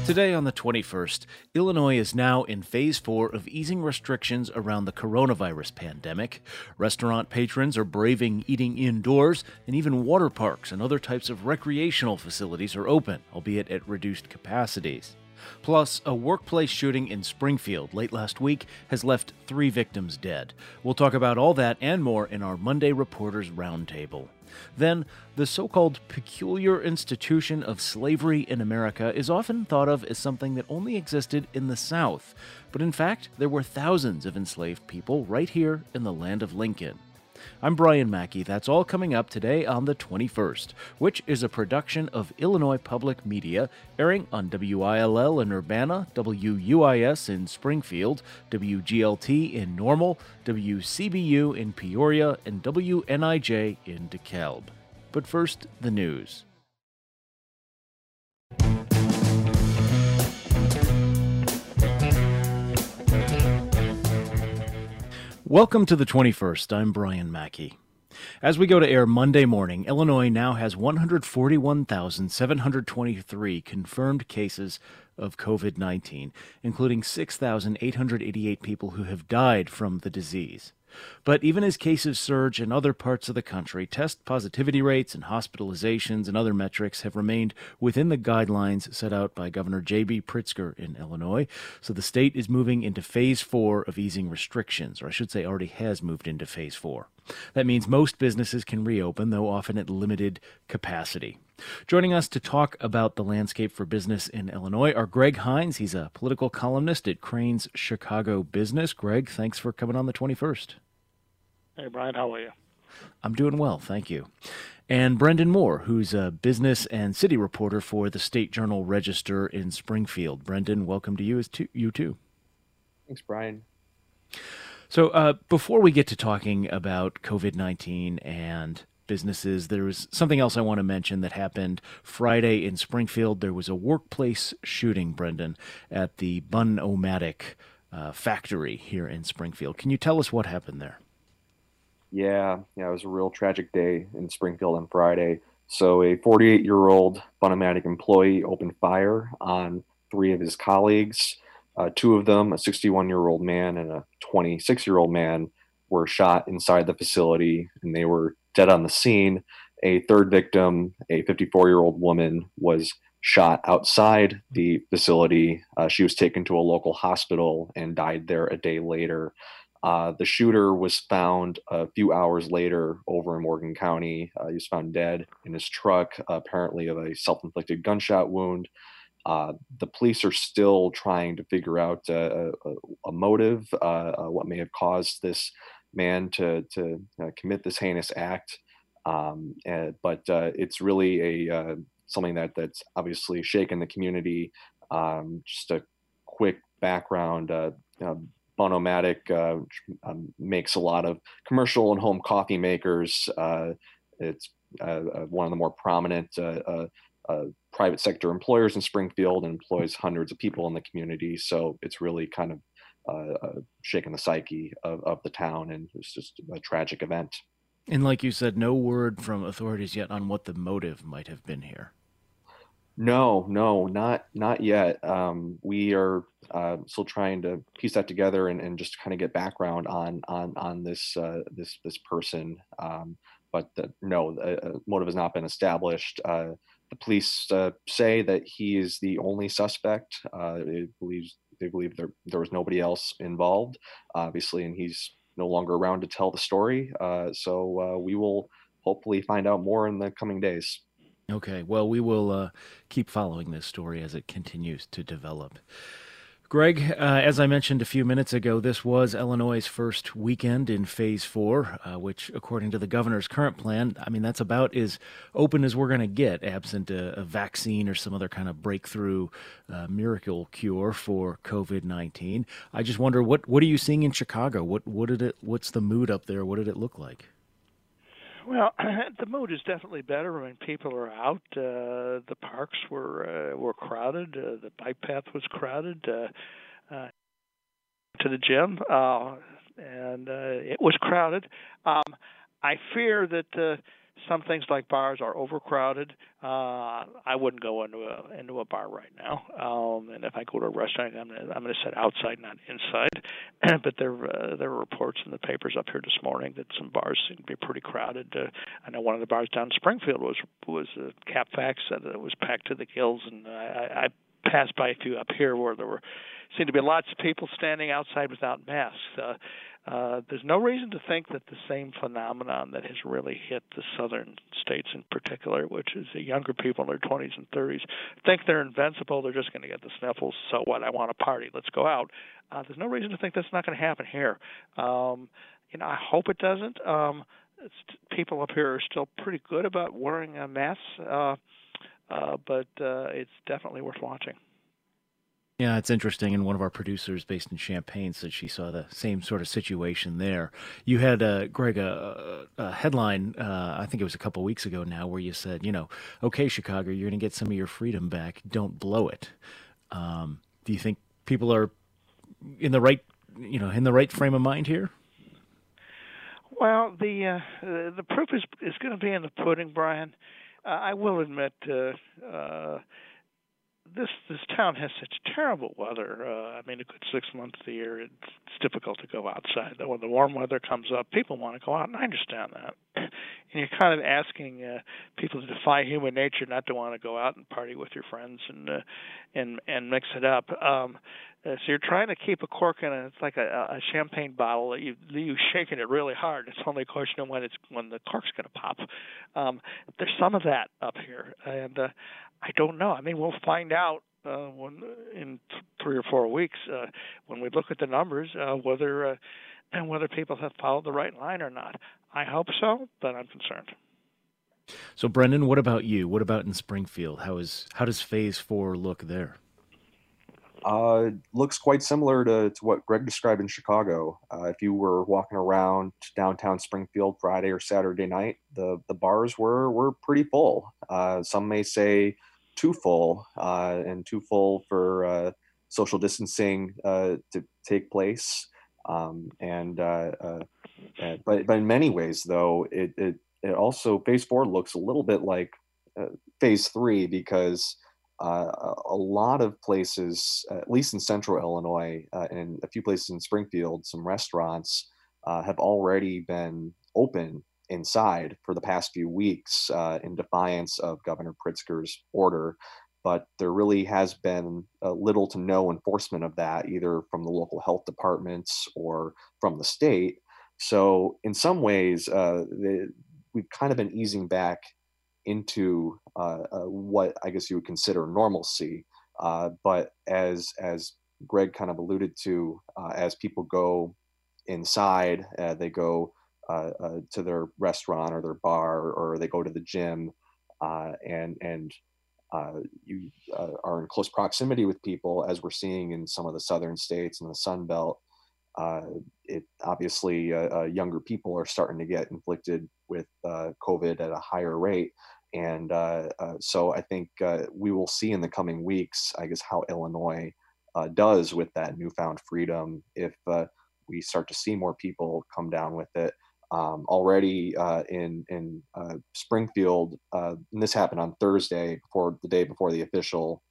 Today, on the 21st, Illinois is now in phase 4 of easing restrictions around the coronavirus pandemic. Restaurant patrons are braving eating indoors, and even water parks and other types of recreational facilities are open, albeit at reduced capacities. Plus, a workplace shooting in Springfield late last week has left 3 victims dead. We'll talk about all that and more in our Monday Reporters Roundtable. Then, the so-called peculiar institution of slavery in America is often thought of as something that only existed in the South. But in fact, there were thousands of enslaved people right here in the land of Lincoln. I'm Brian Mackey. That's all coming up today on the 21st, which is a production of Illinois Public Media, airing on WILL in Urbana, WUIS in Springfield, WGLT in Normal, WCBU in Peoria, and WNIJ in DeKalb. But first, the news. Welcome to the 21st. I'm Brian Mackey. As we go to air Monday morning, Illinois now has 141,723 confirmed cases of COVID-19, including 6,888 people who have died from the disease. But even as cases surge in other parts of the country, test positivity rates and hospitalizations and other metrics have remained within the guidelines set out by Governor J.B. Pritzker in Illinois. So the state is moving into phase 4 of easing restrictions, or I should say already has moved into phase 4. That means most businesses can reopen, though often at limited capacity. Joining us to talk about the landscape for business in Illinois are Greg Hines. He's a political columnist at Crain's Chicago Business. Greg, thanks for coming on the 21st. Hey, Brian, how are you? I'm doing well, thank you. And Brendan Moore, who's a business and city reporter for the State Journal-Register in Springfield. Brendan, welcome to you too. Thanks, Brian. So before we get to talking about COVID-19 and businesses, there was something else I want to mention that happened Friday in Springfield. There was a workplace shooting, Brendan, at the Bun-O-Matic factory here in Springfield. Can you tell us what happened there? Yeah, it was a real tragic day in Springfield on Friday. So a 48-year-old Bun-O-Matic employee opened fire on 3 of his colleagues. 2 of them, a 61-year-old man and a 26-year-old man, were shot inside the facility, and they were dead on the scene. A third victim, a 54-year-old woman, was shot outside the facility. She was taken to a local hospital and died there a day later. The shooter was found a few hours later over in Morgan County. He was found dead in his truck, apparently of a self-inflicted gunshot wound. The police are still trying to figure out a motive, what may have caused this man to commit this heinous act. But it's really something that's obviously shaken the community. Just a quick background. Bun-O-Matic makes a lot of commercial and home coffee makers. It's one of the more prominent private sector employers in Springfield and employs hundreds of people in the community. So it's really kind of shaken the psyche of the town, and it's just a tragic event. And like you said, no word from authorities yet on what the motive might have been here. No, not yet. We are still trying to piece that together and just kind of get background on this person. But no, motive has not been established. The police say that he is the only suspect. They believe there was nobody else involved, obviously, and he's no longer around to tell the story. So we will hopefully find out more in the coming days. Okay, well, we will keep following this story as it continues to develop. Greg, as I mentioned a few minutes ago, this was Illinois' first weekend in Phase 4, which, according to the governor's current plan, I mean, that's about as open as we're going to get, absent a vaccine or some other kind of breakthrough miracle cure for COVID-19. I just wonder, what are you seeing in Chicago? What's the mood up there? What did it look like? Well, the mood is definitely better. I mean, people are out. The parks were crowded. The bike path was crowded. To the gym, and it was crowded. I fear that some things like bars are overcrowded. I wouldn't go into a bar right now. And if I go to a restaurant, I'm gonna sit outside, not inside. But there were reports in the papers up here this morning that some bars seem to be pretty crowded. I know one of the bars down in Springfield was Capfax, said that it was packed to the gills, and I passed by a few up here where there seemed to be lots of people standing outside without masks. There's no reason to think that the same phenomenon that has really hit the southern states in particular, which is the younger people in their 20s and 30s, think they're invincible, they're just going to get the sniffles, so what, I want to party, let's go out. There's no reason to think that's not going to happen here. I hope it doesn't. People up here are still pretty good about wearing masks, but it's definitely worth watching. Yeah, it's interesting. And one of our producers based in Champaign said she saw the same sort of situation there. You had, Greg, a headline, I think it was a couple of weeks ago now, where you said, okay, Chicago, you're going to get some of your freedom back. Don't blow it. Do you think people are in the right frame of mind here? Well, the proof is going to be in the pudding, Brian. I will admit, this town has such terrible weather. A good 6 months of the year, it's difficult to go outside. When the warm weather comes up, people want to go out, and I understand that. And you're kind of asking people to defy human nature not to want to go out and party with your friends and mix it up. So you're trying to keep a cork in it. It's like a champagne bottle that you shaking it really hard. It's only a question of when the cork's going to pop. There's some of that up here, and I don't know. We'll find out in 3 or 4 weeks when we look at the numbers whether people have followed the right line or not. I hope so, but I'm concerned. So, Brendan, what about you? What about in Springfield? How does Phase 4 look there? Looks quite similar to what Greg described in Chicago. If you were walking around downtown Springfield Friday or Saturday night, the bars were pretty full. Some may say too full, and too full for social distancing to take place. But in many ways, though, it also, Phase 4 looks a little bit like Phase 3, because a lot of places, at least in central Illinois, and a few places in Springfield, some restaurants have already been open inside for the past few weeks in defiance of Governor Pritzker's order. But there really has been little to no enforcement of that, either from the local health departments or from the state. So in some ways, we've kind of been easing back into what I guess you would consider normalcy. But as Greg kind of alluded to, as people go inside, they go to their restaurant or their bar, or they go to the gym, and you are in close proximity with people, as we're seeing in some of the southern states and the Sun Belt. It obviously younger people are starting to get inflicted with COVID at a higher rate. And so I think we will see in the coming weeks, I guess, how Illinois does with that newfound freedom, if we start to see more people come down with it. Already in Springfield, and this happened on Thursday, the day before the official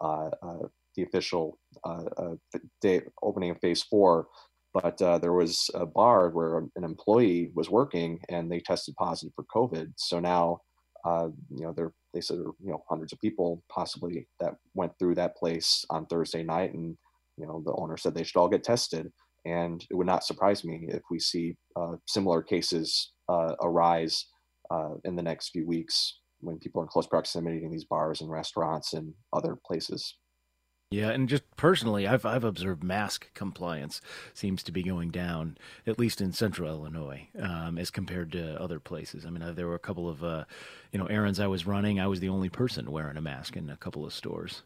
day opening of Phase 4. But there was a bar where an employee was working and they tested positive for COVID. So now, they said hundreds of people possibly that went through that place on Thursday night, and the owner said they should all get tested. And it would not surprise me if we see similar cases arise in the next few weeks when people are in close proximity to these bars and restaurants and other places. Yeah, and just personally, I've observed mask compliance seems to be going down, at least in central Illinois, as compared to other places. There were a couple of, errands I was running. I was the only person wearing a mask in a couple of stores.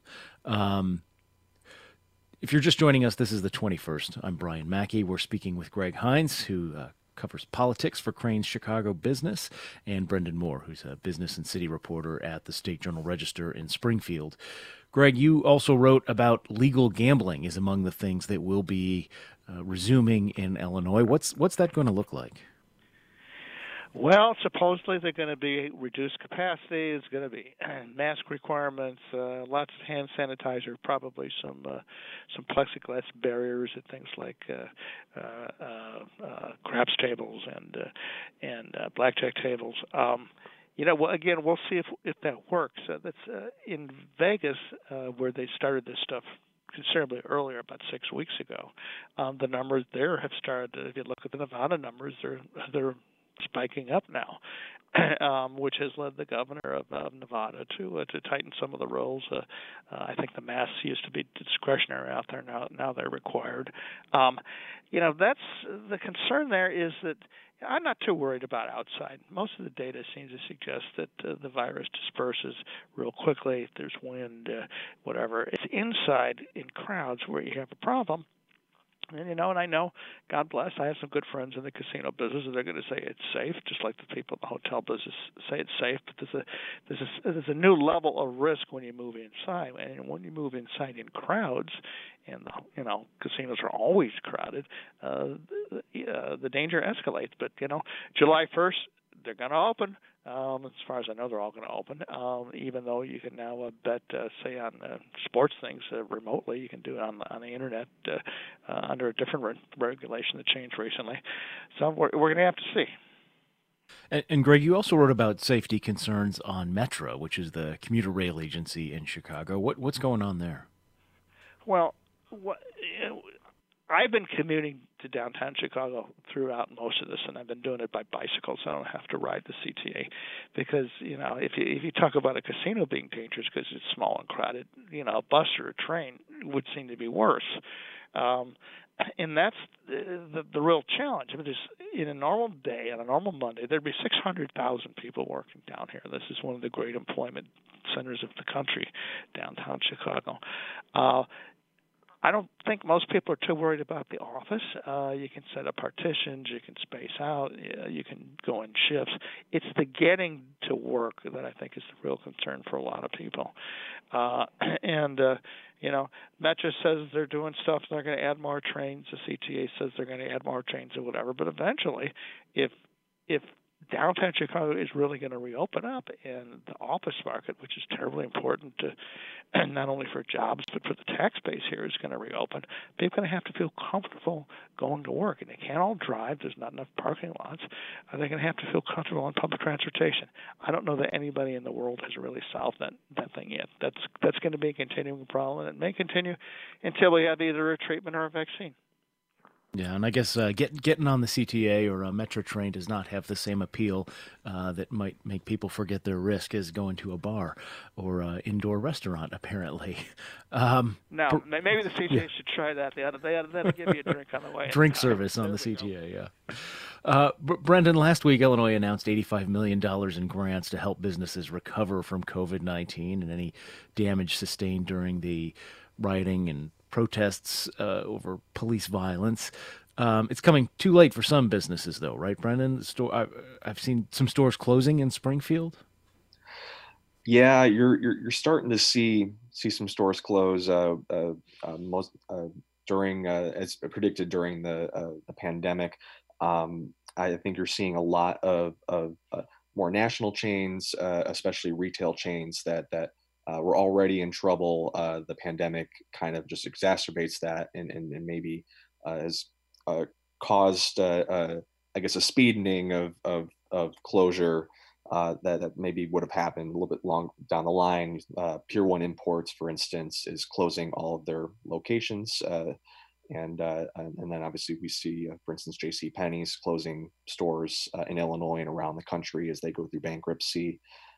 If you're just joining us, this is the 21st. I'm Brian Mackey. We're speaking with Greg Hines, who covers politics for Crain's Chicago Business, and Brendan Moore, who's a business and city reporter at the State Journal-Register in Springfield. Greg, you also wrote about legal gambling is among the things that will be resuming in Illinois. What's that going to look like? Well, supposedly they're going to be reduced capacity. There's going to be mask requirements, lots of hand sanitizer, probably some plexiglass barriers at things like craps tables and blackjack tables. Well, again, we'll see if that works. That's in Vegas, where they started this stuff considerably earlier, about 6 weeks ago. The numbers there have started. If you look at the Nevada numbers, they're spiking up now, which has led the governor of Nevada to tighten some of the rules. I think the masks used to be discretionary out there. Now they're required. That's the concern. There is that I'm not too worried about outside. Most of the data seems to suggest that the virus disperses real quickly. If there's wind, whatever. It's inside in crowds where you have a problem. And I know, God bless, I have some good friends in the casino business, and they're going to say it's safe, just like the people in the hotel business say it's safe. But there's a new level of risk when you move inside, and when you move inside in crowds, and casinos are always crowded, the danger escalates. But July 1st, they're going to open. As far as I know, they're all going to open. Even though you can now bet, say, on sports things remotely, you can do it on the internet under a different regulation that changed recently. So we're going to have to see. And Greg, you also wrote about safety concerns on Metra, which is the commuter rail agency in Chicago. What's going on there? Well, I've been commuting to downtown Chicago throughout most of this, and I've been doing it by bicycle, so I don't have to ride the CTA. Because if you talk about a casino being dangerous because it's small and crowded, a bus or a train would seem to be worse. And that's the real challenge. I mean, in a normal day, on a normal Monday, there'd be 600,000 people working down here. This is one of the great employment centers of the country, downtown Chicago. I don't think most people are too worried about the office. You can set up partitions, you can space out, you can go in shifts. It's the getting to work that I think is the real concern for a lot of people. Metra says they're doing stuff, they're going to add more trains. The CTA says they're going to add more trains or whatever. But eventually, if downtown Chicago is really going to reopen up, and the office market, which is terribly important to not only for jobs but for the tax base here, is going to reopen, people are going to have to feel comfortable going to work, and they can't all drive. There's not enough parking lots. They're going to have to feel comfortable on public transportation. I don't know that anybody in the world has really solved that thing yet. That's going to be a continuing problem, and it may continue until we have either a treatment or a vaccine. Yeah, and I guess getting on the CTA or a Metra train does not have the same appeal that might make people forget their risk as going to a bar or an indoor restaurant, apparently. Maybe the CTA should try that. They ought to give you a drink on the way. Drink service on the CTA, yeah. Brendan, last week, Illinois announced $85 million in grants to help businesses recover from COVID-19 and any damage sustained during the rioting and protests over police violence. It's coming too late for some businesses, though, right, Brendan? I've seen some stores closing in Springfield. Yeah, you're starting to see some stores close. Most during as predicted during the pandemic. I think you're seeing a lot of more national chains, especially retail chains that were already in trouble. The pandemic kind of just exacerbates that, and maybe has caused, I guess, a speeding of closure that maybe would have happened a little bit long down the line. Pier 1 Imports, for instance, is closing all of their locations. And then obviously we see, for instance, J.C. Penney's closing stores in Illinois and around the country as they go through bankruptcy.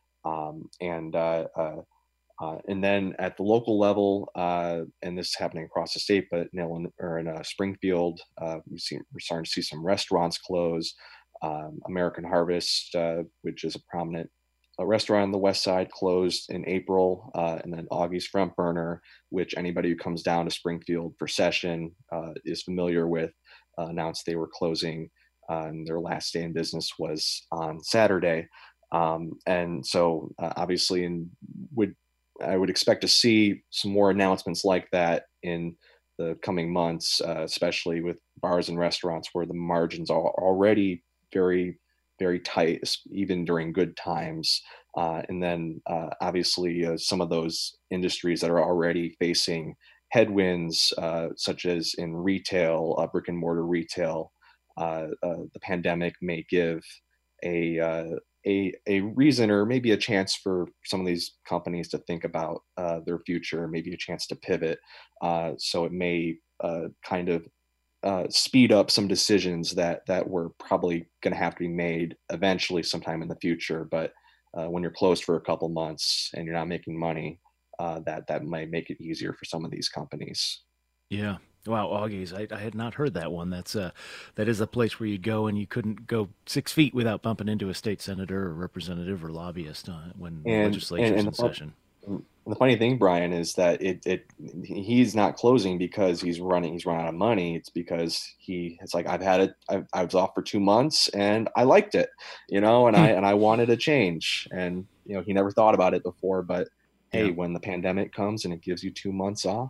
And then at the local level, and this is happening across the state, but in Springfield, we're starting to see some restaurants close. American Harvest, which is a prominent restaurant on the west side, closed in April, and then Augie's Front Burner, which anybody who comes down to Springfield for session is familiar with, announced they were closing, and their last day in business was on Saturday. And so obviously I would expect to see some more announcements like that in the coming months, especially with bars and restaurants where the margins are already very very tight, even during good times. And then obviously some of those industries that are already facing headwinds, such as in retail, brick and mortar retail, the pandemic may give a, uh, a reason or maybe a chance for some of these companies to think about their future, maybe a chance to pivot. So it may kind of speed up some decisions that were probably going to have to be made eventually sometime in the future. But when you're closed for a couple months and you're not making money, that might make it easier for some of these companies. Yeah. Wow, Augie's. I had not heard that one. That is a place where you go and you couldn't go 6 feet without bumping into a state senator or representative or lobbyist when the legislature's And in session. the funny thing, Brian, is that he's not closing because he's run out of money. It's because it's like I've had it. I was off for 2 months and I liked it, and I wanted a change. And he never thought about it before, but hey, Yeah. when the pandemic comes and it gives you 2 months off,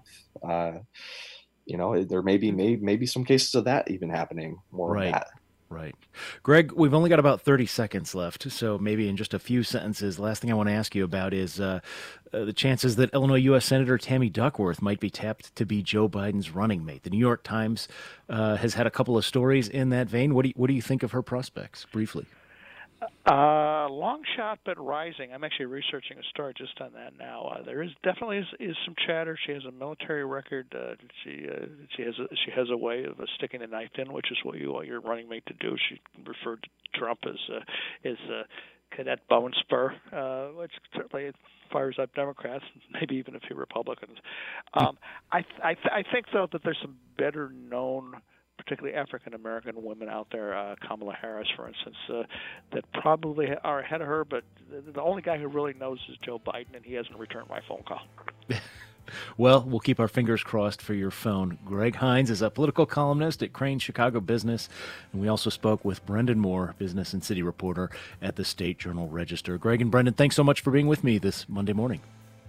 there maybe some cases of that even happening, more of Right. that. Right. Greg, we've only got about 30 seconds left, so maybe in just a few sentences, the last thing I want to ask you about is the chances that Illinois U.S. Senator Tammy Duckworth might be tapped to be Joe Biden's running mate. The New York Times has had a couple of stories in that vein. What do you think of her prospects, briefly? Long shot, but rising. I'm actually researching a story just on that now. There is definitely is some chatter. She has a military record. She has a way of sticking a knife in, which is what you want your running mate to do. She referred to Trump as Cadet Bone Spur, which certainly fires up Democrats, maybe even a few Republicans. I think though that there's some better known, particularly African American women out there, Kamala Harris, for instance, that probably are ahead of her. But the only guy who really knows is Joe Biden, and he hasn't returned my phone call. Well, we'll keep our fingers crossed for your phone. Greg Hinz is a political columnist at Crain's Chicago Business, and we also spoke with Brendan Moore, business and city reporter at the State Journal Register. Greg and Brendan, thanks so much for being with me this Monday morning.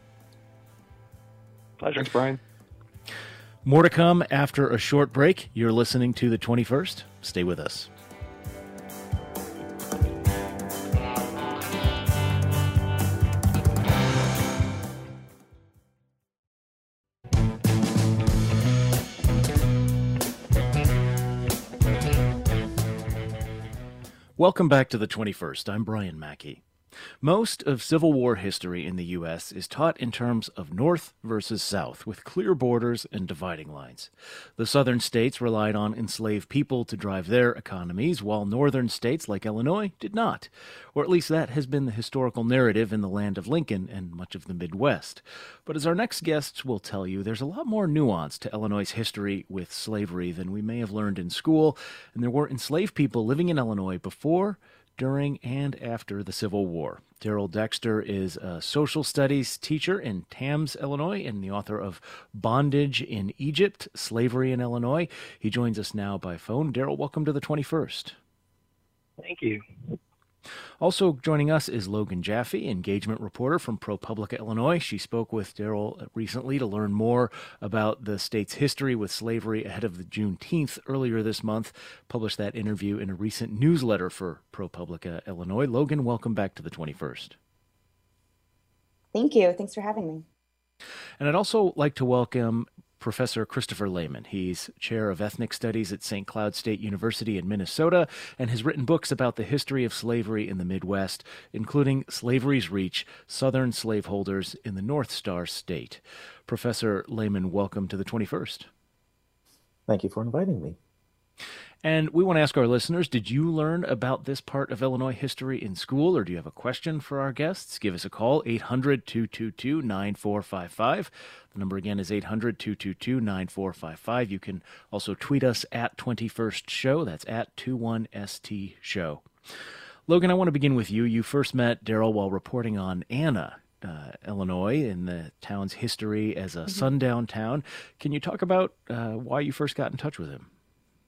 Pleasure. Thanks, Brian. More to come after a short break. You're listening to The 21st. Stay with us. Welcome back to The 21st. I'm Brian Mackey. Most of Civil War history in the U.S. is taught in terms of North versus South, with clear borders and dividing lines. The Southern states relied on enslaved people to drive their economies, while Northern states like Illinois did not. Or at least that has been the historical narrative in the land of Lincoln and much of the Midwest. But as our next guests will tell you, there's a lot more nuance to Illinois' history with slavery than we may have learned in school, and there were enslaved people living in Illinois before, during, and after the Civil War. Daryl Dexter is a social studies teacher in Tams, Illinois, and the author of Bondage in Egypt, Slavery in Illinois. He joins us now by phone. Daryl, welcome to the 21st. Thank you. Also joining us is Logan Jaffe, engagement reporter from ProPublica, Illinois. She spoke with Daryl recently to learn more about the state's history with slavery ahead of the Juneteenth earlier this month. Published that interview in a recent newsletter for ProPublica, Illinois. Logan, welcome back to the 21st. Thank you. Thanks for having me. And I'd also like to welcome Professor Christopher Lehman. He's chair of ethnic studies at St. Cloud State University in Minnesota and has written books about the history of slavery in the Midwest, including Slavery's Reach, Southern Slaveholders in the North Star State. Professor Lehman, welcome to the 21st. Thank you for inviting me. And we want to ask our listeners, did you learn about this part of Illinois history in school, or do you have a question for our guests? Give us a call, 800-222-9455. The number again is 800-222-9455. You can also tweet us at 21st Show. That's at 21ST Show. Logan, I want to begin with you. You first met Daryl while reporting on Anna, Illinois, in the town's history as a sundown town. Can you talk about why you first got in touch with him?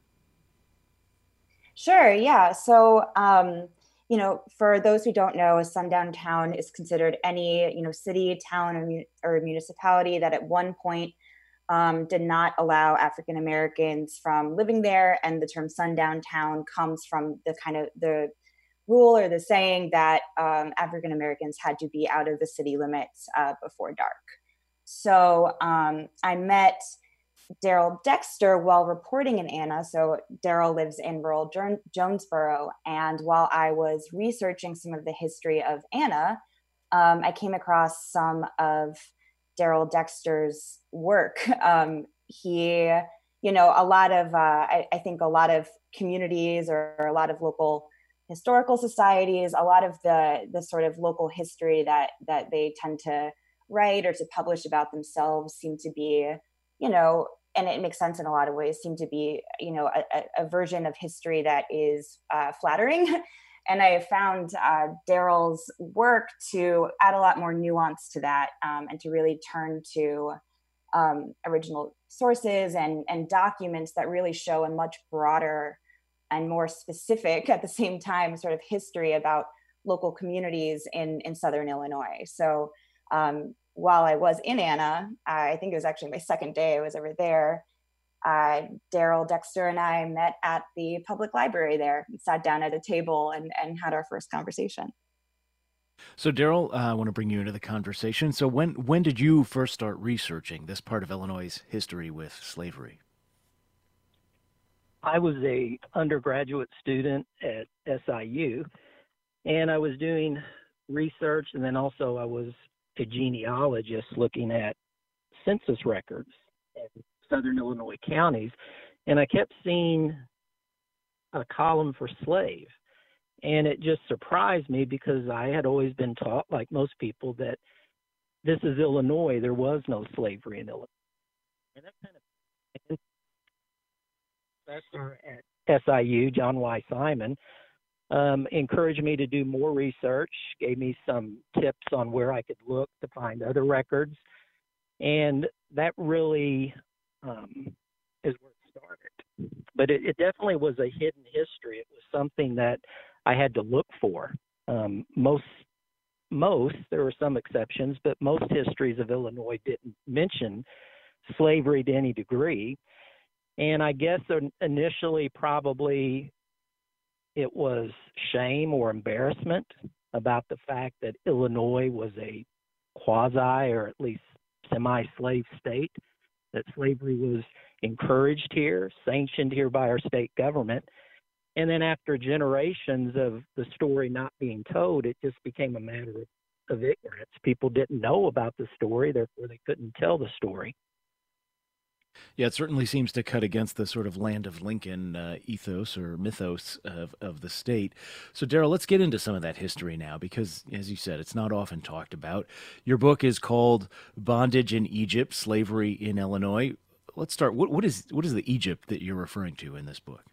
Sure, yeah. So, for those who don't know, a sundown town is considered any, city, town, or municipality that at one point did not allow African Americans from living there. And the term sundown town comes from the rule or the saying that African Americans had to be out of the city limits before dark. So I met Daryl Dexter while reporting in Anna. So Daryl lives in rural Jonesboro. And while I was researching some of the history of Anna, I came across some of Daryl Dexter's work. He, a lot of, I think a lot of communities or a lot of local historical societies, a lot of the sort of local history that they tend to write or to publish about themselves seem to be, and it makes sense in a lot of ways, seem to be, a version of history that is flattering. And I have found Daryl's work to add a lot more nuance to that and to really turn to original sources and documents that really show a much broader and more specific at the same time sort of history about local communities in Southern Illinois. So while I was in Anna, I think it was actually my second day I was over there, Daryl Dexter and I met at the public library there, and sat down at a table and had our first conversation. So Daryl, I want to bring you into the conversation. So when did you first start researching this part of Illinois' history with slavery? I was a undergraduate student at SIU, and I was doing research, and then also I was a genealogist looking at census records in Southern Illinois counties, and I kept seeing a column for slave, and it just surprised me because I had always been taught, like most people, that this is Illinois, there was no slavery in Illinois. And that kind of professor at SIU, John Y. Simon, encouraged me to do more research, gave me some tips on where I could look to find other records. And that really is where it started. But it definitely was a hidden history. It was something that I had to look for. Most, there were some exceptions, but most histories of Illinois didn't mention slavery to any degree. And I guess initially probably it was shame or embarrassment about the fact that Illinois was a quasi or at least semi-slave state, that slavery was encouraged here, sanctioned here by our state government. And then after generations of the story not being told, it just became a matter of ignorance. People didn't know about the story, therefore they couldn't tell the story. Yeah, it certainly seems to cut against the sort of land of Lincoln ethos or mythos of the state. So, Daryl, let's get into some of that history now because, as you said, it's not often talked about. Your book is called Bondage in Egypt, Slavery in Illinois. Let's start. What is the Egypt that you're referring to in this book?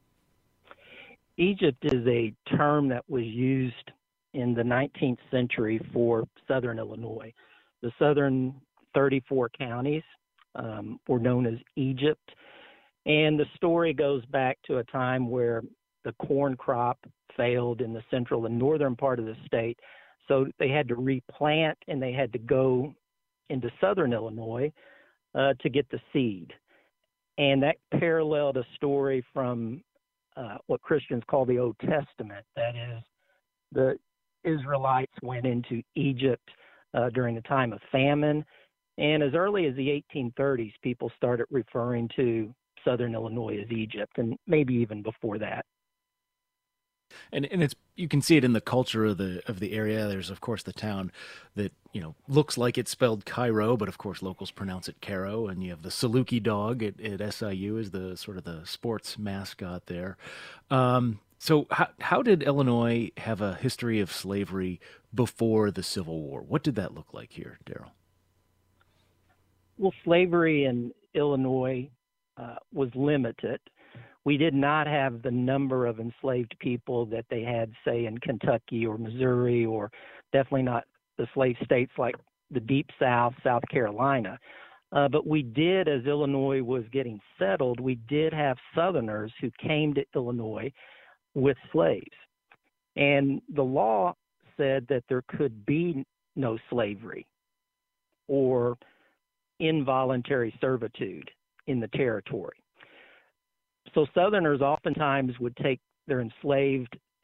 Egypt is a term that was used in the 19th century for Southern Illinois. The southern 34 counties were known as Egypt. And the story goes back to a time where the corn crop failed in the central and northern part of the state. So they had to replant and they had to go into southern Illinois to get the seed. And that paralleled a story from what Christians call the Old Testament. That is, the Israelites went into Egypt during the time of famine. And as early as the 1830s, people started referring to Southern Illinois as Egypt, and maybe even before that. And it's, you can see it in the culture of the area. There's of course the town that looks like it's spelled Cairo, but of course locals pronounce it Caro. And you have the Saluki dog at SIU as the sort of the sports mascot there. So how did Illinois have a history of slavery before the Civil War? What did that look like here, Daryl? Well, slavery in Illinois was limited. We did not have the number of enslaved people that they had, say, in Kentucky or Missouri, or definitely not the slave states like the Deep South, South Carolina. But we did, as Illinois was getting settled, we did have Southerners who came to Illinois with slaves. And the law said that there could be no slavery or involuntary servitude in the territory. So Southerners oftentimes would take their enslaved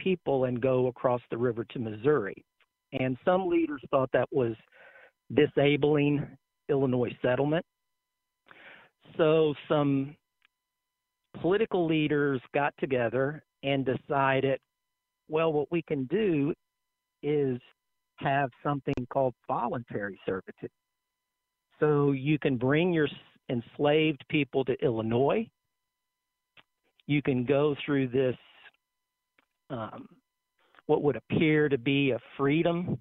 people and go across the river to Missouri. And some leaders thought that was disabling Illinois settlement. So some political leaders got together and decided, well, what we can do is have something called voluntary servitude. So you can bring your enslaved people to Illinois. You can go through this, what would appear to be a freedom,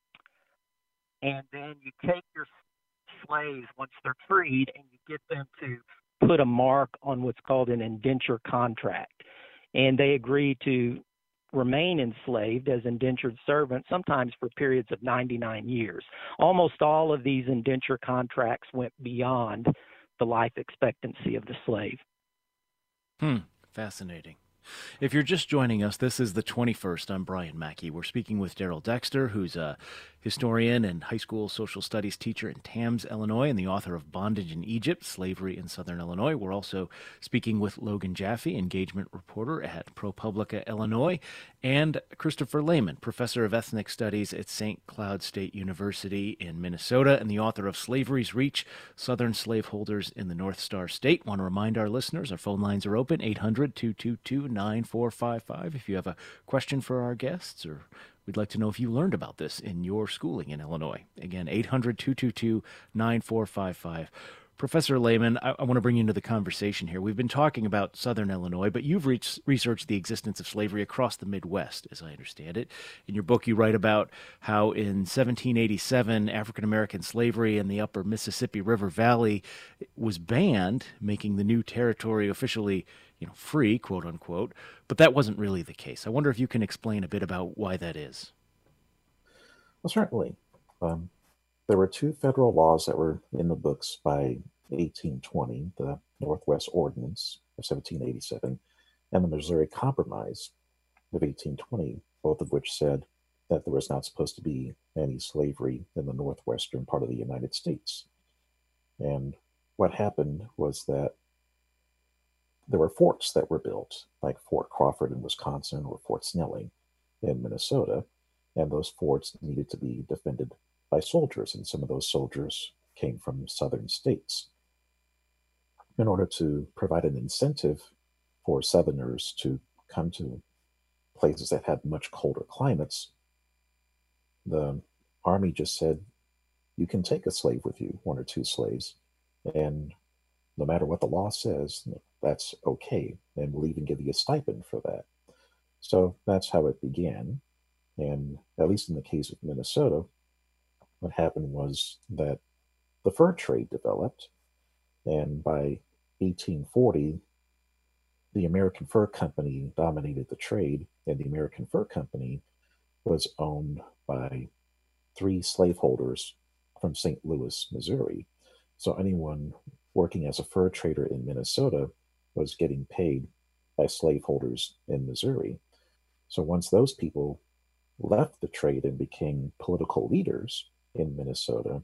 and then you take your slaves once they're freed and you get them to put a mark on what's called an indenture contract. And they agree to remain enslaved as indentured servants, sometimes for periods of 99 years. Almost all of these indenture contracts went beyond the life expectancy of the slave. Fascinating. If you're just joining us, this is the 21st. I'm Brian Mackey. We're speaking with Darrell Dexter, who's a historian and high school social studies teacher in Tams, Illinois, and the author of Bondage in Egypt, Slavery in Southern Illinois. We're also speaking with Logan Jaffe, engagement reporter at ProPublica, Illinois, and Christopher Lehman, professor of ethnic studies at St. Cloud State University in Minnesota, and the author of Slavery's Reach, Southern Slaveholders in the North Star State. Want to remind our listeners, our phone lines are open, 800-222-9455. If you have a question for our guests, or we'd like to know if you learned about this in your schooling in Illinois. Again, 800-222-9455. Professor Lehman, I want to bring you into the conversation here. We've been talking about Southern Illinois, but you've researched the existence of slavery across the Midwest, as I understand it. In your book, you write about how in 1787, African-American slavery in the upper Mississippi River Valley was banned, making the new territory officially, free, quote unquote. But that wasn't really the case. I wonder if you can explain a bit about why that is. Well, certainly. There were two federal laws that were in the books by 1820, the Northwest Ordinance of 1787 and the Missouri Compromise of 1820, both of which said that there was not supposed to be any slavery in the northwestern part of the United States. And what happened was that there were forts that were built, like Fort Crawford in Wisconsin or Fort Snelling in Minnesota, and those forts needed to be defended by soldiers, and some of those soldiers came from southern states. In order to provide an incentive for Southerners to come to places that had much colder climates, the Army just said, you can take a slave with you, one or two slaves, and no matter what the law says, that's okay, and we'll even give you a stipend for that. So that's how it began, and at least in the case of Minnesota, what happened was that the fur trade developed, and by 1840, the American Fur Company dominated the trade, and the American Fur Company was owned by 3 slaveholders from St. Louis, Missouri. So anyone working as a fur trader in Minnesota was getting paid by slaveholders in Missouri. So once those people left the trade and became political leaders in Minnesota,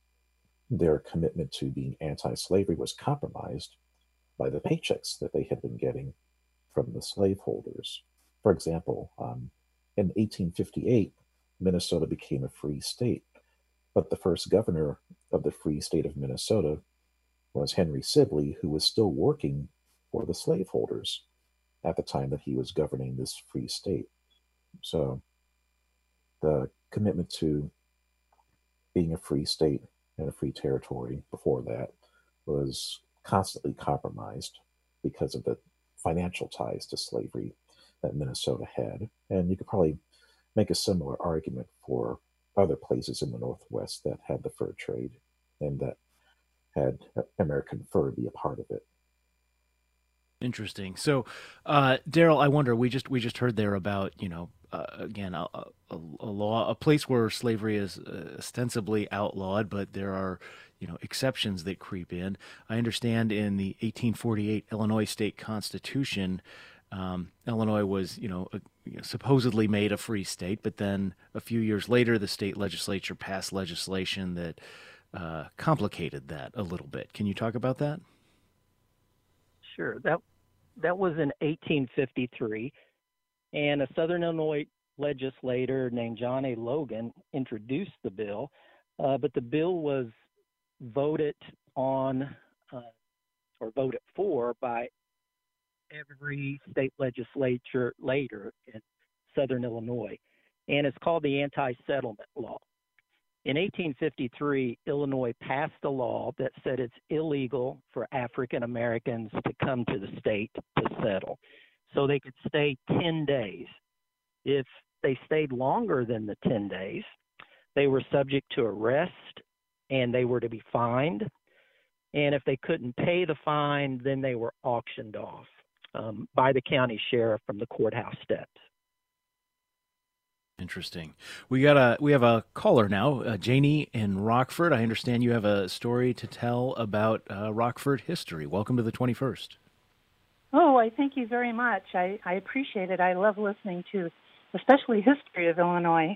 their commitment to being anti-slavery was compromised by the paychecks that they had been getting from the slaveholders. For example, in 1858, Minnesota became a free state, but the first governor of the free state of Minnesota was Henry Sibley, who was still working for the slaveholders at the time that he was governing this free state. So the commitment to being a free state and a free territory before that was constantly compromised because of the financial ties to slavery that Minnesota had. And you could probably make a similar argument for other places in the Northwest that had the fur trade and that had American fur be a part of it. Interesting. So, Darrell, I wonder, we just heard there about, again, a law, a place where slavery is ostensibly outlawed, but there are, exceptions that creep in. I understand in the 1848 Illinois State Constitution, Illinois was, supposedly made a free state, but then a few years later, the state legislature passed legislation that complicated that a little bit. Can you talk about that? Sure. That was in 1853. And a Southern Illinois legislator named John A. Logan introduced the bill, but the bill was voted on or voted for by every state legislature later in Southern Illinois, and it's called the Anti-Settlement Law. In 1853, Illinois passed a law that said it's illegal for African Americans to come to the state to settle. So they could stay 10 days. If they stayed longer than the 10 days, they were subject to arrest and they were to be fined. And if they couldn't pay the fine, then they were auctioned off by the county sheriff from the courthouse steps. Interesting. We have a caller now, Janie in Rockford. I understand you have a story to tell about Rockford history. Welcome to the 21st. Oh, I thank you very much. I appreciate it. I love listening to, especially history of Illinois.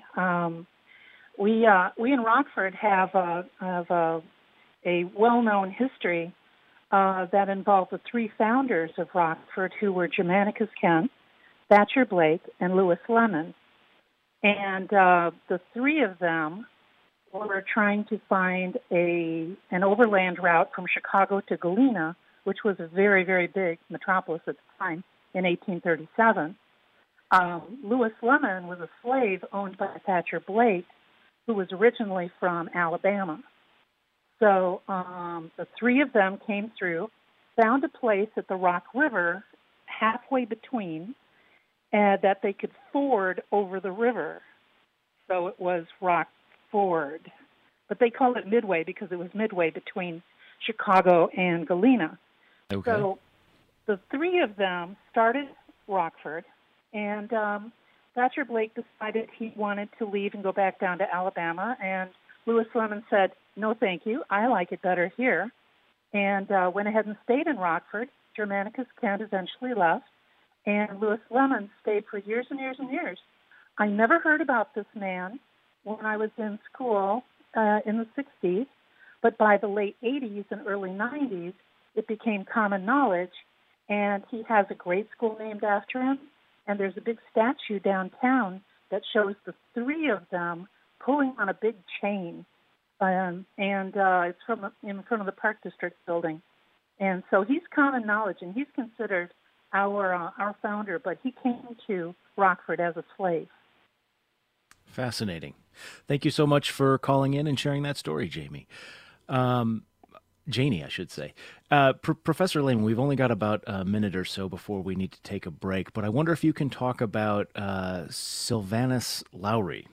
We in Rockford have a well-known history that involved the three founders of Rockford, who were Germanicus Kent, Thatcher Blake, and Lewis Lemon. And the three of them were trying to find an overland route from Chicago to Galena, which was a very, very big metropolis at the time, in 1837. Lewis Lemon was a slave owned by Thatcher Blake, who was originally from Alabama. So the three of them came through, found a place at the Rock River halfway between, that they could ford over the river. So it was Rock Ford. But they call it Midway because it was midway between Chicago and Galena. Okay. So the three of them started Rockford, and Thatcher Blake decided he wanted to leave and go back down to Alabama, and Lewis Lemon said, "No, thank you. I like it better here," and went ahead and stayed in Rockford. Germanicus Kent eventually left, and Lewis Lemon stayed for years and years and years. I never heard about this man when I was in school in the 60s, but by the late 80s and early 90s, it became common knowledge, and he has a grade school named after him, and there's a big statue downtown that shows the three of them pulling on a big chain, and it's in front of the Park District building. And so he's common knowledge, and he's considered our founder, but he came to Rockford as a slave. Fascinating. Thank you so much for calling in and sharing that story, Jamie. Janie, I should say. Professor Lehman, we've only got about a minute or so before we need to take a break, but I wonder if you can talk about Sylvanus Lowry.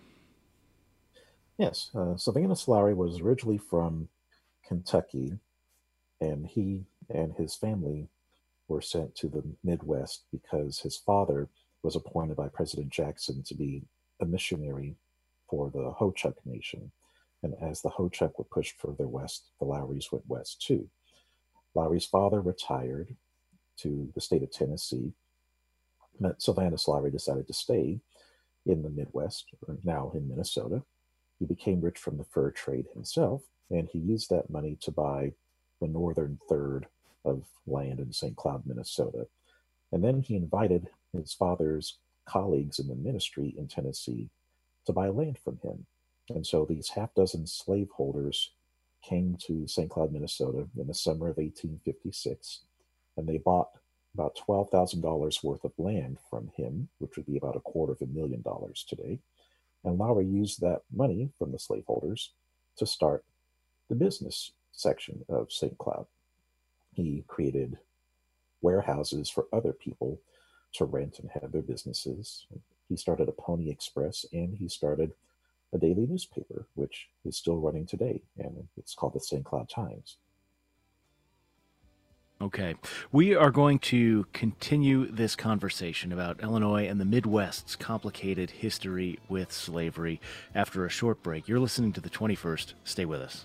Yes, Sylvanus Lowry was originally from Kentucky, and he and his family were sent to the Midwest because his father was appointed by President Jackson to be a missionary for the Ho-Chunk Nation. And as the Ho-Chunk were pushed further west, the Lowrys went west too. Lowry's father retired to the state of Tennessee, but Sylvanus Lowry decided to stay in the Midwest, or now in Minnesota. He became rich from the fur trade himself, and he used that money to buy the northern third of land in St. Cloud, Minnesota. And then he invited his father's colleagues in the ministry in Tennessee to buy land from him. And so these half dozen slaveholders came to St. Cloud, Minnesota in the summer of 1856, and they bought about $12,000 worth of land from him, which would be about $250,000 today. And Lowry used that money from the slaveholders to start the business section of St. Cloud. He created warehouses for other people to rent and have their businesses. He started a Pony Express, and he started a daily newspaper, which is still running today, and it's called the St. Cloud Times. Okay. We are going to continue this conversation about Illinois and the Midwest's complicated history with slavery after a short break. You're listening to the 21st. Stay with us.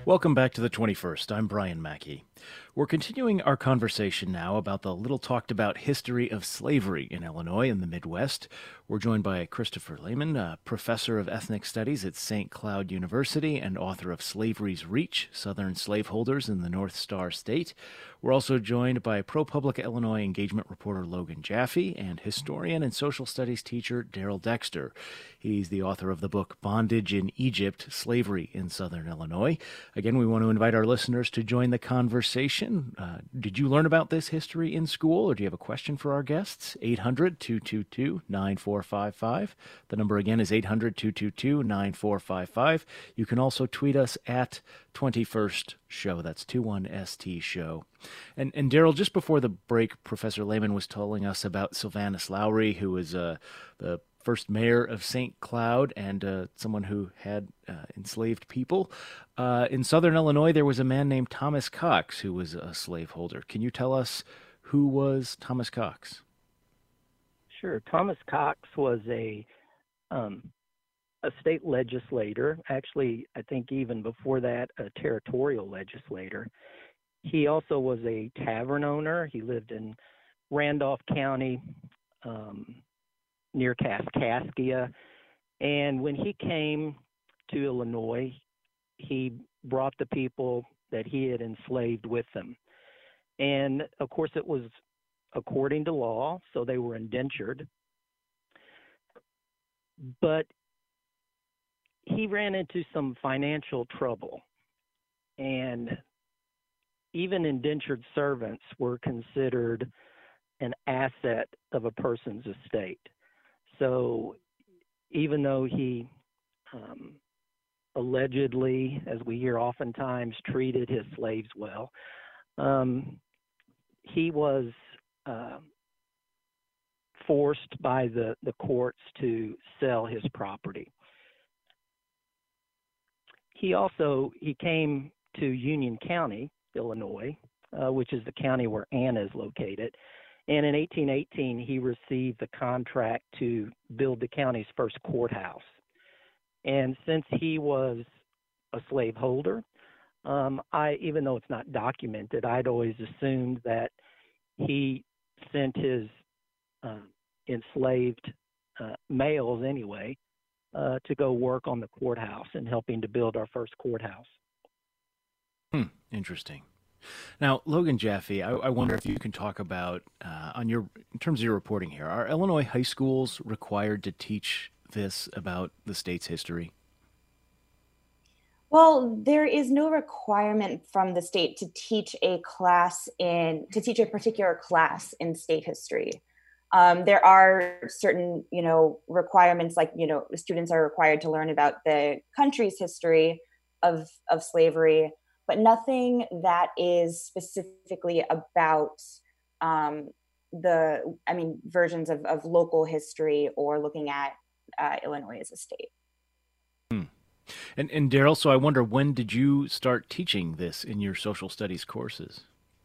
Welcome back to the 21st. I'm Brian Mackey. We're continuing our conversation now about the little talked about history of slavery in Illinois and the Midwest. We're joined by Christopher Lehman, a professor of ethnic studies at St. Cloud University and author of Slavery's Reach, Southern Slaveholders in the North Star State. We're also joined by ProPublica Illinois engagement reporter Logan Jaffe and historian and social studies teacher Daryl Dexter. He's the author of the book Bondage in Egypt, Slavery in Southern Illinois. Again, we want to invite our listeners to join the conversation. Did you learn about this history in school, or do you have a question for our guests? 800-222-9455. The number again is 800-222-9455. You can also tweet us at 21st Show. That's 21ST Show. And Daryl, just before the break, Professor Lehman was telling us about Sylvanus Lowry, who was the first mayor of St. Cloud and someone who had enslaved people. In Southern Illinois, there was a man named Thomas Cox who was a slaveholder. Can you tell us who was Thomas Cox? Sure. Thomas Cox was a state legislator. Actually, I think even before that, a territorial legislator. He also was a tavern owner. He lived in Randolph County, near Kaskaskia. And when he came to Illinois, he brought the people that he had enslaved with him. And of course, it was according to law, so they were indentured. But he ran into some financial trouble, and even indentured servants were considered an asset of a person's estate. So even though he allegedly, as we hear oftentimes, treated his slaves well, he was forced by the courts to sell his property. He came to Union County, Illinois, which is the county where Anna is located. And in 1818, he received the contract to build the county's first courthouse. And since he was a slaveholder, even though it's not documented, I'd always assumed that he sent his enslaved males anyway to go work on the courthouse and helping to build our first courthouse. Interesting. Now, Logan Jaffe, I wonder if you can talk about, in terms of your reporting here, are Illinois high schools required to teach this about the state's history? Well, there is no requirement from the state to teach a particular class in state history. There are certain, requirements, like, students are required to learn about the country's history of slavery, but nothing that is specifically about versions of local history or looking at Illinois as a state. And Daryl, so I wonder, when did you start teaching this in your social studies courses?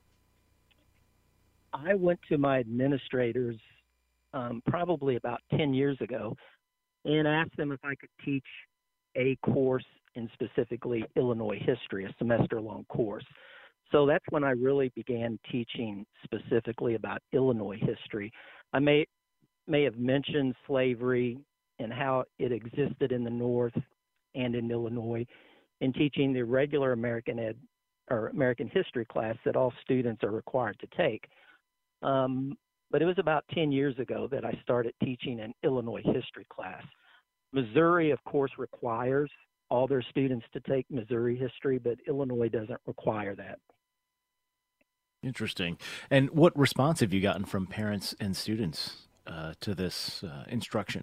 I went to my administrators probably about 10 years ago and asked them if I could teach a course in specifically Illinois history, a semester-long course. So that's when I really began teaching specifically about Illinois history. I may have mentioned slavery and how it existed in the North and in Illinois in teaching the regular American history class that all students are required to take. But it was about 10 years ago that I started teaching an Illinois history class. Missouri, of course, requires all their students to take Missouri history, but Illinois doesn't require that. Interesting. And what response have you gotten from parents and students to this instruction?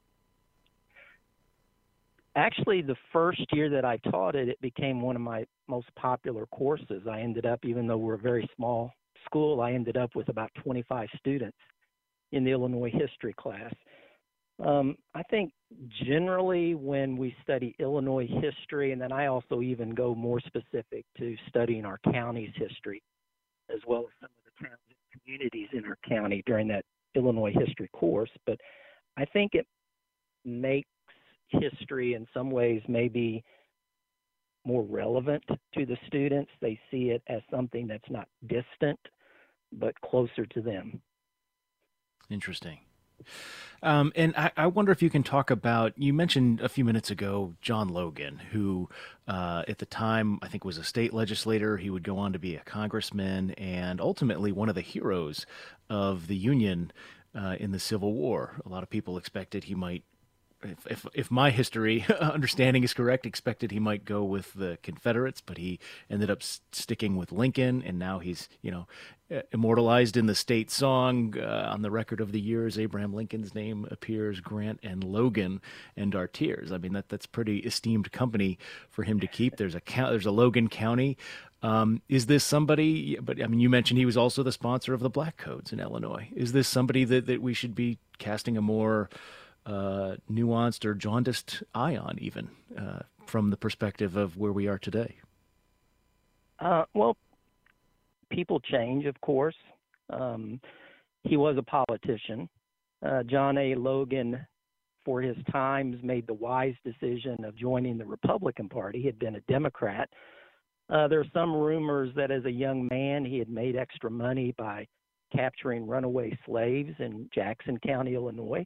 Actually, the first year that I taught it, it became one of my most popular courses. I ended up, even though we're a very small school, I ended up with about 25 students in the Illinois history class. I think generally when we study Illinois history, and then I also even go more specific to studying our county's history, as well as some of the towns and communities in our county during that Illinois history course. But I think it makes history in some ways maybe more relevant to the students. They see it as something that's not distant, but closer to them. Interesting. And I wonder if you can talk about, you mentioned a few minutes ago, John Logan, who at the time, I think was a state legislator. He would go on to be a congressman and ultimately one of the heroes of the Union in the Civil War. A lot of people expected he might, if my history understanding is correct, expected he might go with the Confederates, but he ended up sticking with Lincoln, and now he's, immortalized in the state song. On the record of the years, Abraham Lincoln's name appears, Grant and Logan and our tears. I mean, that's pretty esteemed company for him to keep. There's a Logan County. Is this somebody, but I mean, you mentioned he was also the sponsor of the Black Codes in Illinois. Is this somebody that we should be casting a more nuanced or jaundiced eye on, even from the perspective of where we are today? Well, people change, of course. He was a politician. John A. Logan, for his times, made the wise decision of joining the Republican Party. He had been a Democrat. There are some rumors that as a young man, he had made extra money by capturing runaway slaves in Jackson County, Illinois.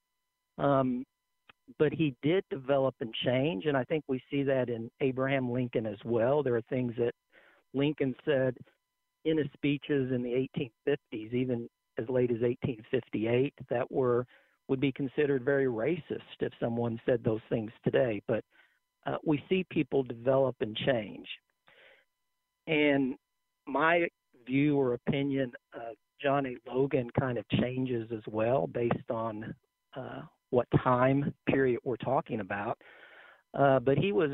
But he did develop and change, and I think we see that in Abraham Lincoln as well. There are things that Lincoln said in his speeches in the 1850s, even as late as 1858, that would be considered very racist if someone said those things today. But we see people develop and change. And my view or opinion of John A. Logan kind of changes as well based on what time period we're talking about. But he was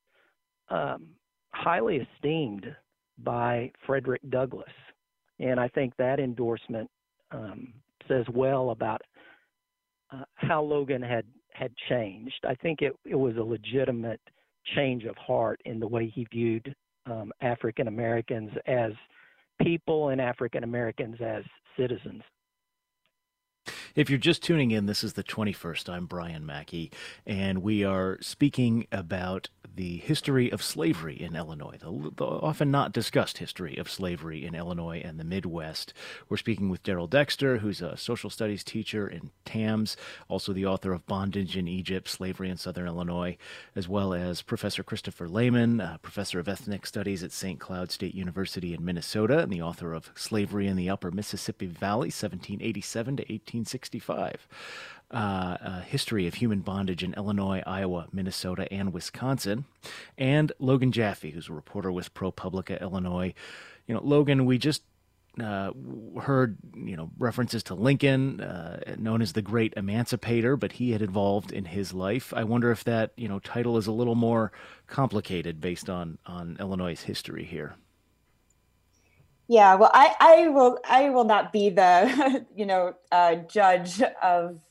highly esteemed by Frederick Douglass. And I think that endorsement says well about how Logan had changed. I think it was a legitimate change of heart in the way he viewed African Americans as people and African Americans as citizens. If you're just tuning in, this is the 21st. I'm Brian Mackey, and we are speaking about the history of slavery in Illinois, the often not discussed history of slavery in Illinois and the Midwest. We're speaking with Darrell Dexter, who's a social studies teacher in TAMS, also the author of Bondage in Egypt, Slavery in Southern Illinois, as well as Professor Christopher Lehman, professor of ethnic studies at St. Cloud State University in Minnesota, and the author of Slavery in the Upper Mississippi Valley, 1787 to 1865. A history of human bondage in Illinois, Iowa, Minnesota, and Wisconsin, and Logan Jaffe, who's a reporter with ProPublica Illinois. Logan, we just heard references to Lincoln, known as the Great Emancipator, but he had evolved in his life. I wonder if that title is a little more complicated based on Illinois' history here. Yeah, well, I will not be the judge of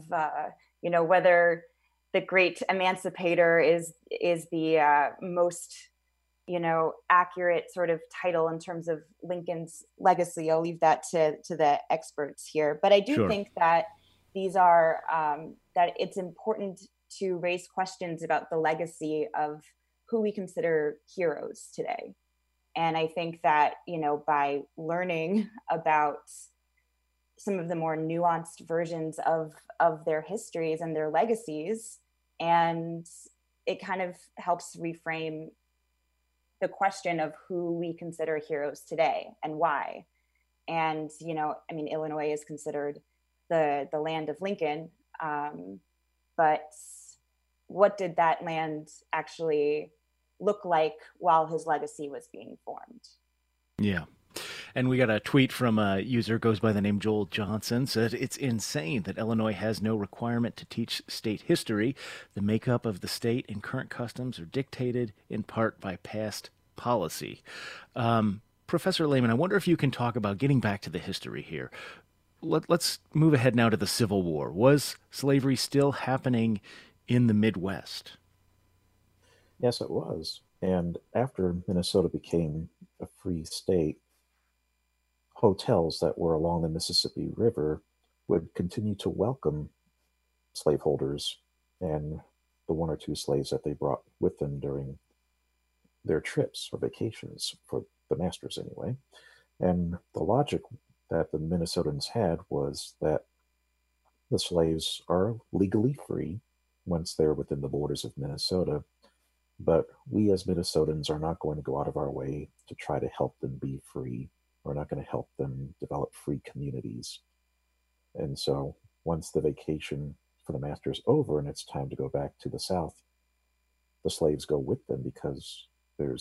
whether the Great Emancipator is the most accurate sort of title in terms of Lincoln's legacy. I'll leave that to the experts here. But I do think that these are that it's important to raise questions about the legacy of who we consider heroes today. And I think that, by learning about some of the more nuanced versions of their histories and their legacies, and it kind of helps reframe the question of who we consider heroes today and why. And, Illinois is considered the land of Lincoln, but what did that land actually look like while his legacy was being formed? Yeah. And we got a tweet from a user goes by the name Joel Johnson, said it's insane that Illinois has no requirement to teach state history. The makeup of the state and current customs are dictated in part by past policy. Professor Lehman, I wonder if you can talk about getting back to the history here. Let's move ahead now to the Civil War. Was slavery still happening in the Midwest? Yes, it was. And after Minnesota became a free state, hotels that were along the Mississippi River would continue to welcome slaveholders and the one or two slaves that they brought with them during their trips or vacations, for the masters anyway. And the logic that the Minnesotans had was that the slaves are legally free once they're within the borders of Minnesota, but we as Minnesotans are not going to go out of our way to try to help them be free. We're not going to help them develop free communities. And so once the vacation for the master is over and it's time to go back to the South, the slaves go with them because there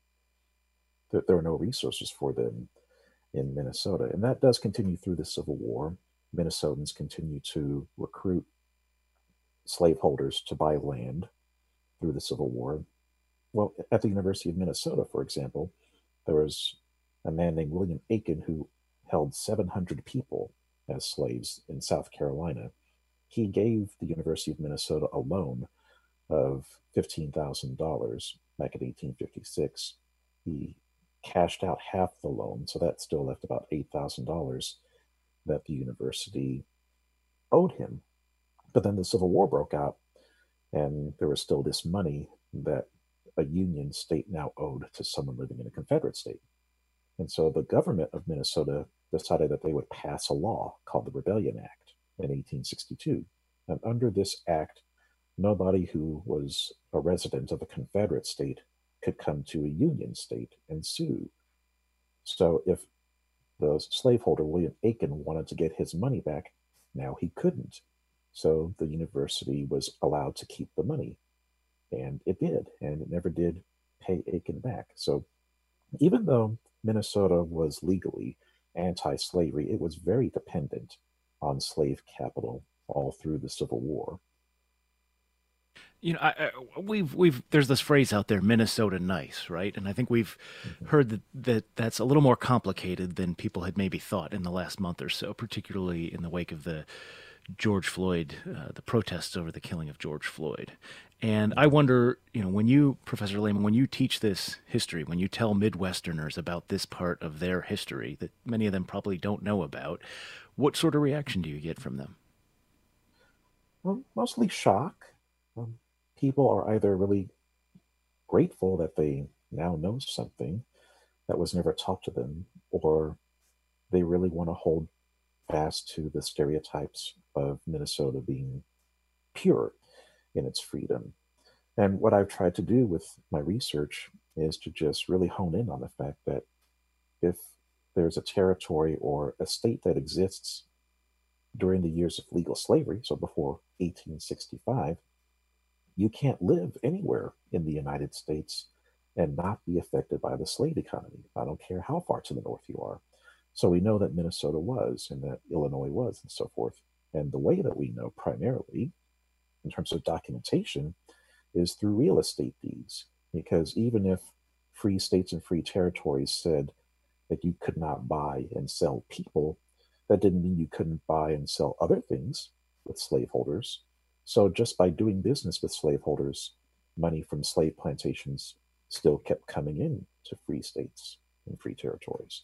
are no resources for them in Minnesota. And that does continue through the Civil War. Minnesotans continue to recruit slaveholders to buy land through the Civil War. Well, at the University of Minnesota, for example, there was a man named William Aiken who held 700 people as slaves in South Carolina. He gave the University of Minnesota a loan of $15,000 back in 1856. He cashed out half the loan, so that still left about $8,000 that the university owed him. But then the Civil War broke out, and there was still this money that a Union state now owed to someone living in a Confederate state. And so the government of Minnesota decided that they would pass a law called the Rebellion Act in 1862. And under this act, nobody who was a resident of a Confederate state could come to a Union state and sue. So if the slaveholder William Aiken wanted to get his money back, now he couldn't. So the university was allowed to keep the money. And it did, and it never did pay Aiken back. So even though Minnesota was legally anti-slavery, it was very dependent on slave capital all through the Civil War. You know, we've there's this phrase out there, Minnesota nice, right? And I think we've heard that's a little more complicated than people had maybe thought in the last month or so, particularly in the wake of the George Floyd, the protests over the killing of George Floyd. And I wonder, you know, when you, Professor Lehman, when you teach this history, when you tell Midwesterners about this part of their history that many of them probably don't know about, what sort of reaction do you get from them? Well, mostly shock. People are either really grateful that they now know something that was never taught to them, or they really want to hold fast to the stereotypes of Minnesota being pure in its freedom. And what I've tried to do with my research is to just really hone in on the fact that if there's a territory or a state that exists during the years of legal slavery, so before 1865, you can't live anywhere in the United States and not be affected by the slave economy. I don't care how far to the north you are. So we know that Minnesota was, and that Illinois was, and so forth. And the way that we know primarily, in terms of documentation, is through real estate deeds. Because even if free states and free territories said that you could not buy and sell people, that didn't mean you couldn't buy and sell other things with slaveholders. So just by doing business with slaveholders, money from slave plantations still kept coming in to free states and free territories.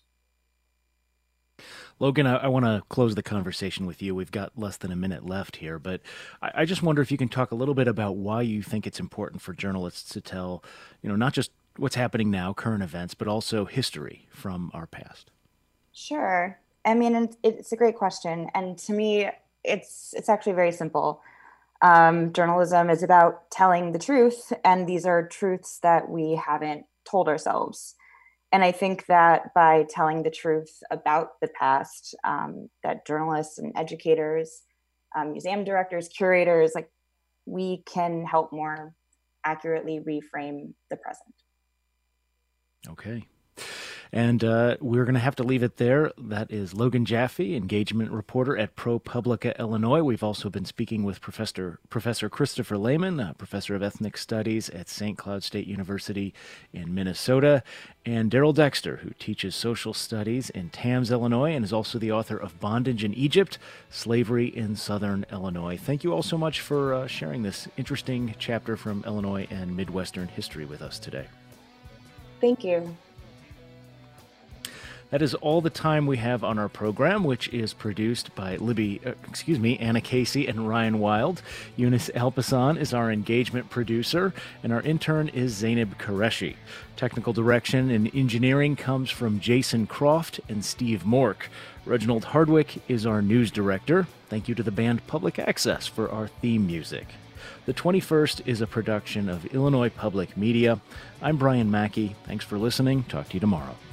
Logan, I want to close the conversation with you. We've got less than a minute left here, but I just wonder if you can talk a little bit about why you think it's important for journalists to tell, you know, not just what's happening now, current events, but also history from our past. Sure. I mean, it's a great question. And to me, it's actually very simple. Journalism is about telling the truth, and these are truths that we haven't told ourselves. And I think that by telling the truth about the past, that journalists and educators, museum directors, curators, like, we can help more accurately reframe the present. Okay. And we're going to have to leave it there. That is Logan Jaffe, engagement reporter at ProPublica, Illinois. We've also been speaking with Professor Christopher Lehman, professor of ethnic studies at St. Cloud State University in Minnesota, and Daryl Dexter, who teaches social studies in Tams, Illinois, and is also the author of Bondage in Egypt, Slavery in Southern Illinois. Thank you all so much for sharing this interesting chapter from Illinois and Midwestern history with us today. Thank you. That is all the time we have on our program, which is produced by Anna Casey and Ryan Wild. Eunice Alpasan is our engagement producer, and our intern is Zainab Qureshi. Technical direction and engineering comes from Jason Croft and Steve Mork. Reginald Hardwick is our news director. Thank you to the band Public Access for our theme music. The 21st is a production of Illinois Public Media. I'm Brian Mackey. Thanks for listening. Talk to you tomorrow.